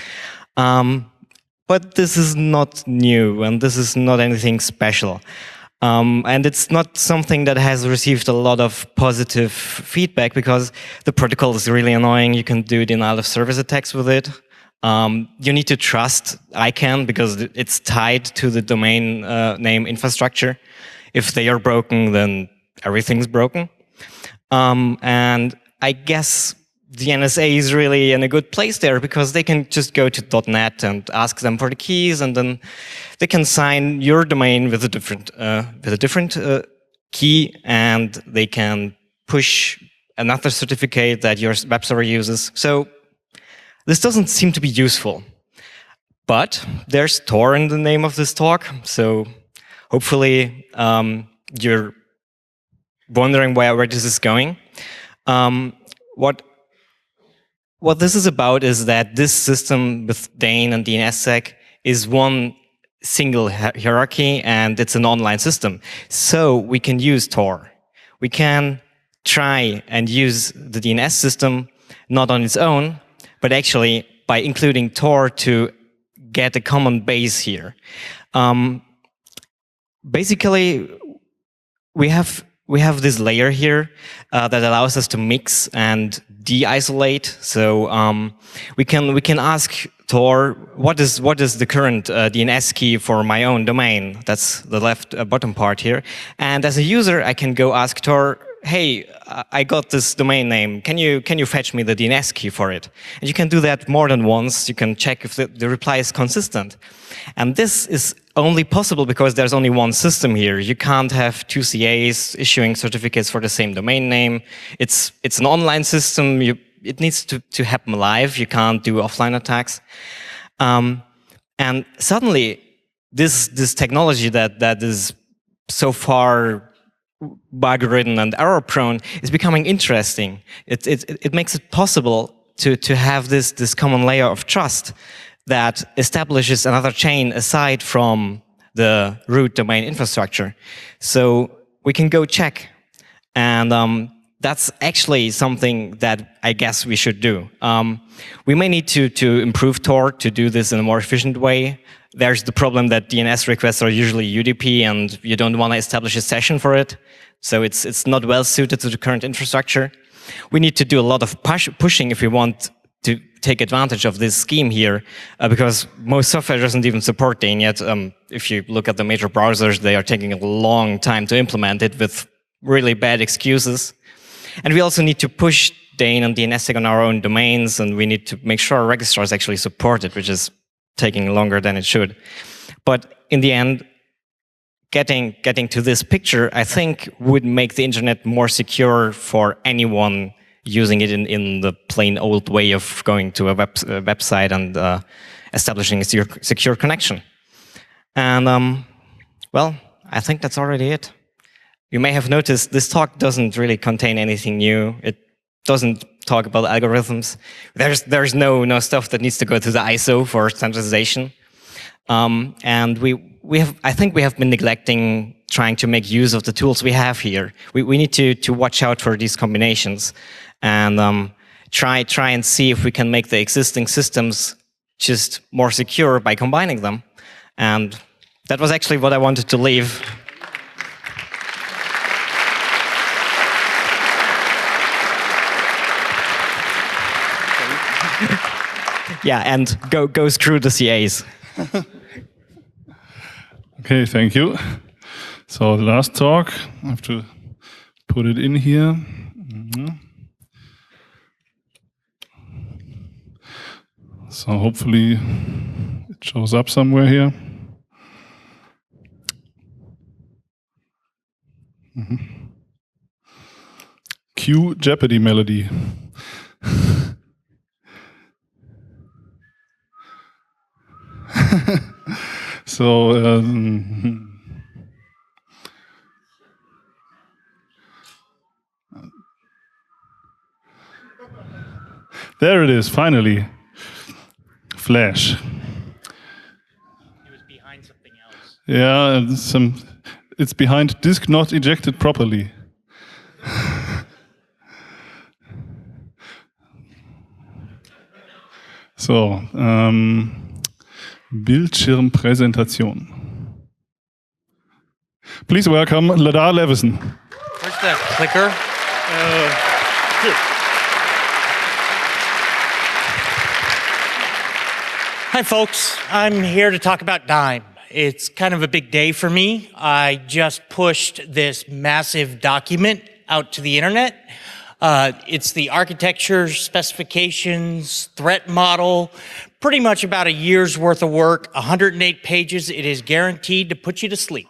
But this is not new, and this is not anything special. And it's not something that has received a lot of positive feedback because the protocol is really annoying. You can do denial of service attacks with it. You need to trust ICANN because it's tied to the domain name infrastructure. If they are broken, then everything's broken. And I guess the NSA is really in a good place there because they can just go to .NET and ask them for the keys, and then they can sign your domain with a different key, and they can push another certificate that your web server uses. So this doesn't seem to be useful. But there's Tor in the name of this talk, so hopefully you're wondering where this is going. What this is about is that this system with DANE and DNSSEC is one single hierarchy, and it's an online system. So we can use Tor. We can try and use the DNS system not on its own, but actually by including Tor to get a common base here. Basically, we have this layer here that allows us to mix and de-isolate. So we can ask Tor, what is the current DNS key for my own domain? That's the left bottom part here. And as a user, I can go ask Tor, hey, I got this domain name. Can you fetch me the DNS key for it? And you can do that more than once. You can check if the reply is consistent. And this is only possible because there's only one system here. You can't have two CAs issuing certificates for the same domain name. It's an online system. It needs to happen live. You can't do offline attacks. And suddenly, this technology that is so far bug-ridden and error-prone is becoming interesting. It makes it possible to have this common layer of trust that establishes another chain aside from the root domain infrastructure. So we can go check. And that's actually something that I guess we should do. We may need to improve Tor to do this in a more efficient way. There's the problem that DNS requests are usually UDP, and you don't want to establish a session for it. So it's not well suited to the current infrastructure. We need to do a lot of pushing if we want to take advantage of this scheme here, because most software doesn't even support DANE yet. If you look at the major browsers, they are taking a long time to implement it with really bad excuses. And we also need to push DANE and DNSSEC on our own domains, and we need to make sure our registrars actually support it, which is taking longer than it should. But in the end, getting to this picture, I think, would make the internet more secure for anyone using it in the plain old way of going to a website and establishing a secure connection. And, well, I think that's already it. You may have noticed this talk doesn't really contain anything new. It doesn't talk about algorithms. There's no stuff that needs to go to the ISO for standardization. And I think we have been neglecting trying to make use of the tools we have here. We need to watch out for these combinations and try and see if we can make the existing systems just more secure by combining them. And that was actually what I wanted to leave. Yeah, and go screw the CAs. Okay, thank you. So the last talk, I have to put it in here. So hopefully it shows up somewhere here. Cue Jeopardy melody. So there it is, finally. Flash. It was behind something else. Yeah, it's behind disk not ejected properly. So, Bildschirmpräsentation. Please welcome Ladar Levison. Where's that clicker? Hi, folks. I'm here to talk about Dime. It's kind of a big day for me. I just pushed this massive document out to the internet. It's the architecture, specifications, threat model, pretty much about a year's worth of work, 108 pages. It is guaranteed to put you to sleep.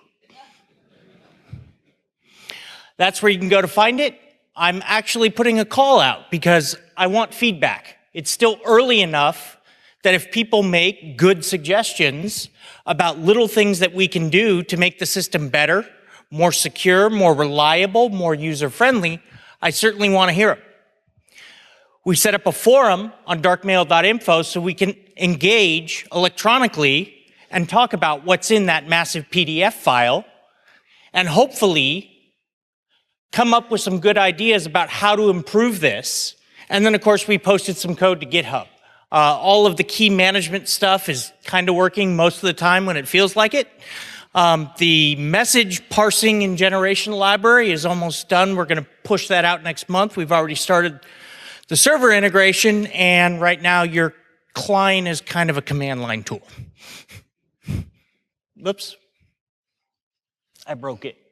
That's where you can go to find it. I'm actually putting a call out because I want feedback. It's still early enough that if people make good suggestions about little things that we can do to make the system better, more secure, more reliable, more user-friendly, I certainly want to hear them. We set up a forum on darkmail.info so we can engage electronically and talk about what's in that massive PDF file and hopefully come up with some good ideas about how to improve this. And then, of course, we posted some code to GitHub. All of the key management stuff is kind of working most of the time when it feels like it. The message parsing and generation library is almost done. We're going to push that out next month. We've already started the server integration, and right now your client is kind of a command line tool. Whoops. I broke it.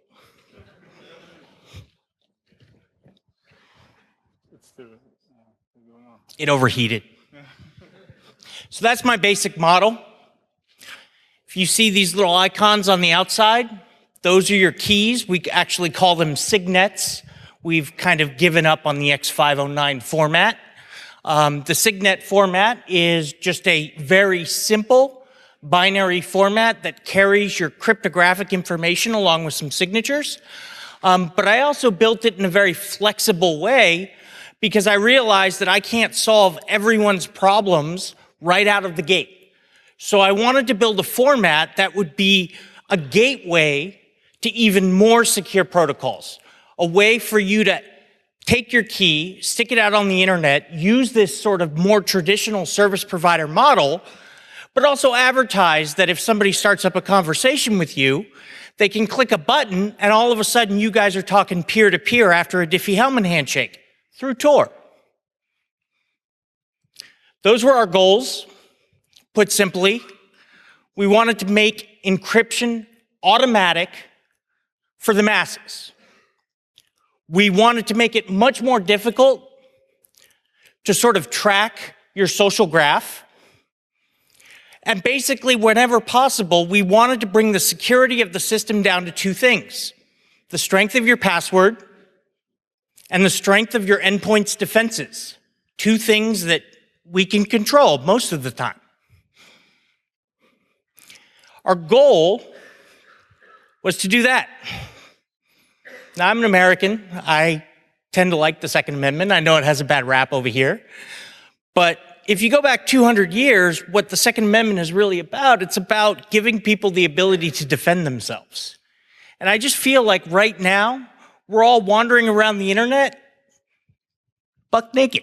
It overheated. So that's my basic model. If you see these little icons on the outside, those are your keys. We actually call them signets. We've kind of given up on the X509 format. The signet format is just a very simple binary format that carries your cryptographic information along with some signatures. But I also built it in a very flexible way because I realized that I can't solve everyone's problems right out of the gate. So I wanted to build a format that would be a gateway to even more secure protocols, a way for you to take your key, stick it out on the internet, use this sort of more traditional service provider model, but also advertise that if somebody starts up a conversation with you, they can click a button and all of a sudden you guys are talking peer-to-peer after a Diffie-Hellman handshake through Tor. Those were our goals. Put simply, we wanted to make encryption automatic for the masses. We wanted to make it much more difficult to sort of track your social graph. And basically, whenever possible, we wanted to bring the security of the system down to two things: the strength of your password and the strength of your endpoint's defenses. Two things that we can control most of the time. Our goal was to do that. Now, I'm an American. I tend to like the Second Amendment. I know it has a bad rap over here. But if you go back 200 years, what the Second Amendment is really about, it's about giving people the ability to defend themselves. And I just feel like right now, we're all wandering around the internet buck naked.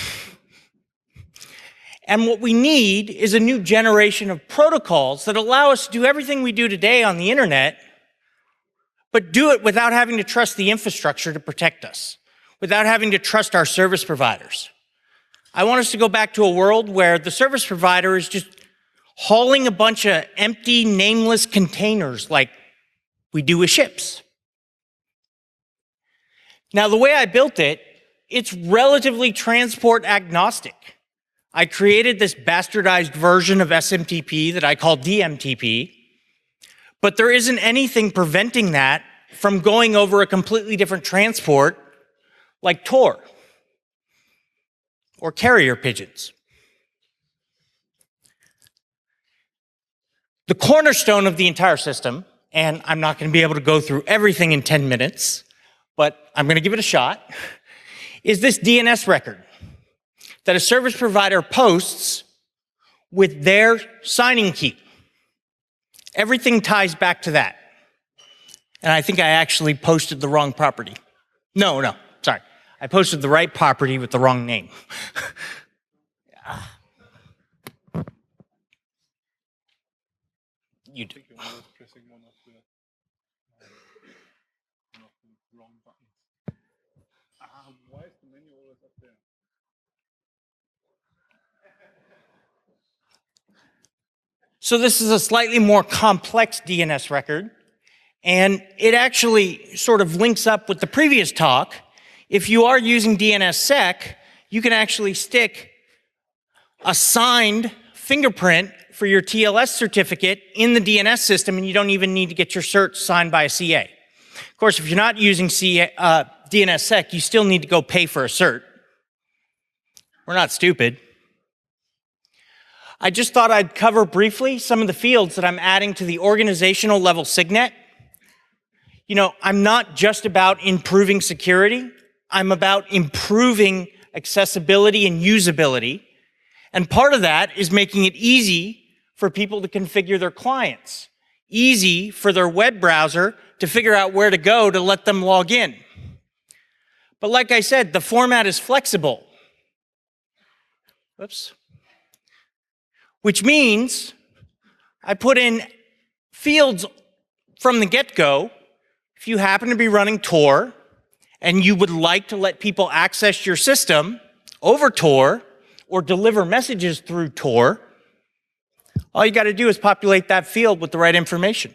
And what we need is a new generation of protocols that allow us to do everything we do today on the internet, but do it without having to trust the infrastructure to protect us, without having to trust our service providers. I want us to go back to a world where the service provider is just hauling a bunch of empty, nameless containers like we do with ships. Now, the way I built it, it's relatively transport agnostic. I created this bastardized version of SMTP that I call DMTP, but there isn't anything preventing that from going over a completely different transport like Tor or carrier pigeons. The cornerstone of the entire system, and I'm not going to be able to go through everything in 10 minutes, but I'm going to give it a shot, is this DNS record that a service provider posts with their signing key. Everything ties back to that. And I think I actually posted the wrong property. No, sorry. I posted the right property with the wrong name. You do. So this is a slightly more complex DNS record, and it actually sort of links up with the previous talk. If you are using DNSSEC, you can actually stick a signed fingerprint for your TLS certificate in the DNS system, and you don't even need to get your cert signed by a CA. Of course, if you're not using DNSSEC, you still need to go pay for a cert. We're not stupid. I just thought I'd cover briefly some of the fields that I'm adding to the organizational level SIGNET. You know, I'm not just about improving security. I'm about improving accessibility and usability. And part of that is making it easy for people to configure their clients, easy for their web browser to figure out where to go to let them log in. But like I said, the format is flexible. Whoops. Which means I put in fields from the get-go. If you happen to be running Tor and you would like to let people access your system over Tor or deliver messages through Tor, all you got to do is populate that field with the right information.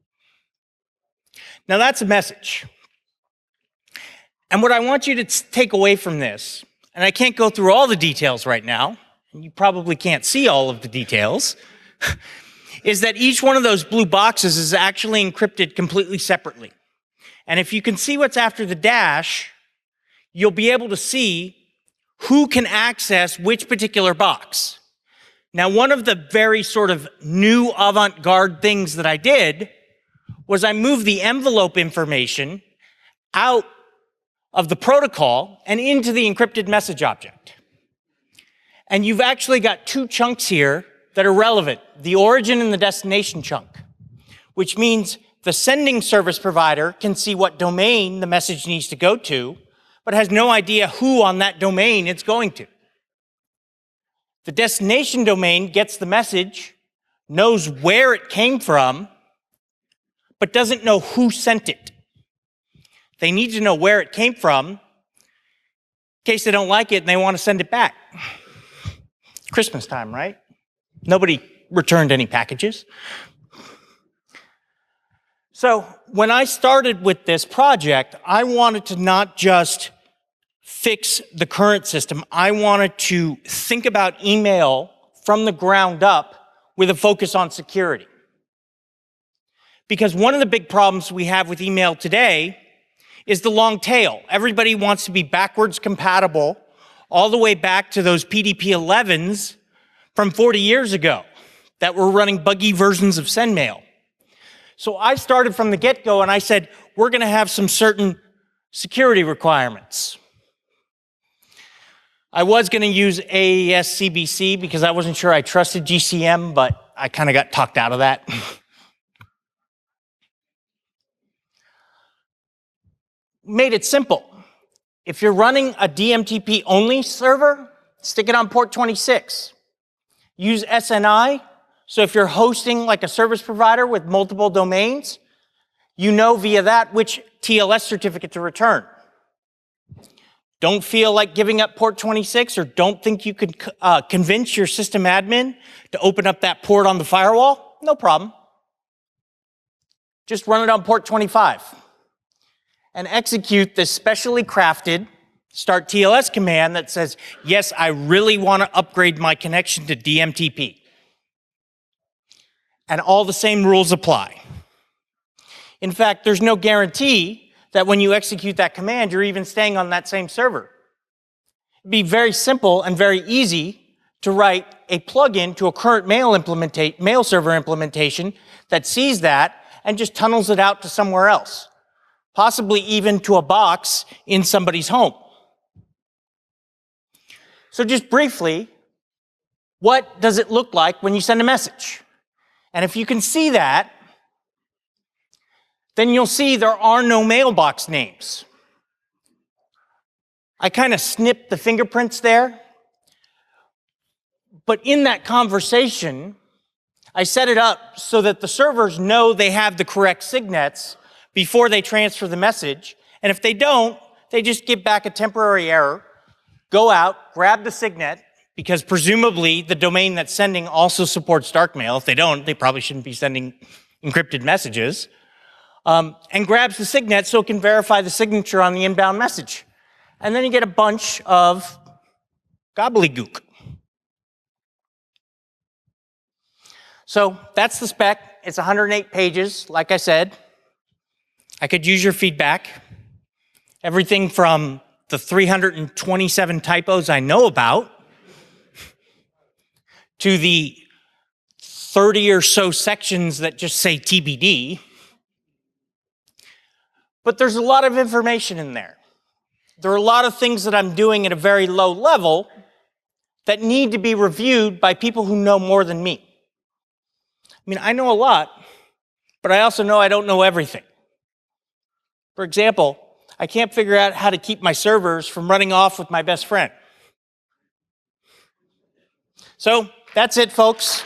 Now that's a message. And what I want you to take away from this, and I can't go through all the details right now, and you probably can't see all of the details, is that each one of those blue boxes is actually encrypted completely separately. And if you can see what's after the dash, you'll be able to see who can access which particular box. Now, one of the very sort of new avant-garde things that I did was I moved the envelope information out of the protocol and into the encrypted message object. And you've actually got two chunks here that are relevant, the origin and the destination chunk, which means the sending service provider can see what domain the message needs to go to, but has no idea who on that domain it's going to. The destination domain gets the message, knows where it came from, but doesn't know who sent it. They need to know where it came from in case they don't like it and they want to send it back. Christmas time, right? Nobody returned any packages. So when I started with this project, I wanted to not just fix the current system. I wanted to think about email from the ground up with a focus on security. Because one of the big problems we have with email today is the long tail. Everybody wants to be backwards compatible all the way back to those PDP-11s from 40 years ago that were running buggy versions of SendMail. So I started from the get-go and I said, we're going to have some certain security requirements. I was going to use AES CBC because I wasn't sure I trusted GCM, but I kind of got talked out of that. Made it simple. If you're running a DMTP only server, stick it on port 26. Use SNI. So if you're hosting like a service provider with multiple domains, you know via that which TLS certificate to return. Don't feel like giving up port 26 or don't think you could convince your system admin to open up that port on the firewall? No problem. Just run it on port 25 and execute this specially crafted start TLS command that says, yes, I really want to upgrade my connection to DMTP. And all the same rules apply. In fact, there's no guarantee that when you execute that command, you're even staying on that same server. It'd be very simple and very easy to write a plugin to a current mail server implementation that sees that and just tunnels it out to somewhere else, possibly even to a box in somebody's home. So just briefly, what does it look like when you send a message? And if you can see that, then you'll see there are no mailbox names. I kind of snipped the fingerprints there. But in that conversation, I set it up so that the servers know they have the correct signets before they transfer the message. And if they don't, they just give back a temporary error, go out, grab the signet, because presumably the domain that's sending also supports darkmail. If they don't, they probably shouldn't be sending encrypted messages, and grabs the signet so it can verify the signature on the inbound message. And then you get a bunch of gobbledygook. So that's the spec. It's 108 pages, like I said. I could use your feedback. Everything from the 327 typos I know about to the 30 or so sections that just say TBD. But there's a lot of information in there. There are a lot of things that I'm doing at a very low level that need to be reviewed by people who know more than me. I mean, I know a lot, but I also know I don't know everything. For example, I can't figure out how to keep my servers from running off with my best friend. So that's it, folks.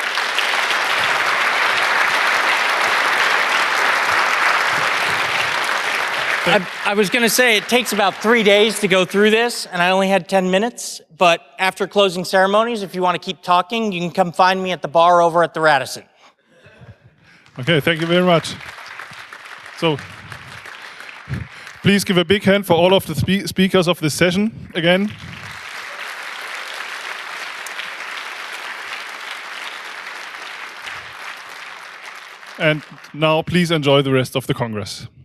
I was going to say it takes about 3 days to go through this, and I only had 10 minutes. But after closing ceremonies, if you want to keep talking, you can come find me at the bar over at the Radisson. Okay, thank you very much. So, please give a big hand for all of the speakers of this session again. And now please enjoy the rest of the Congress.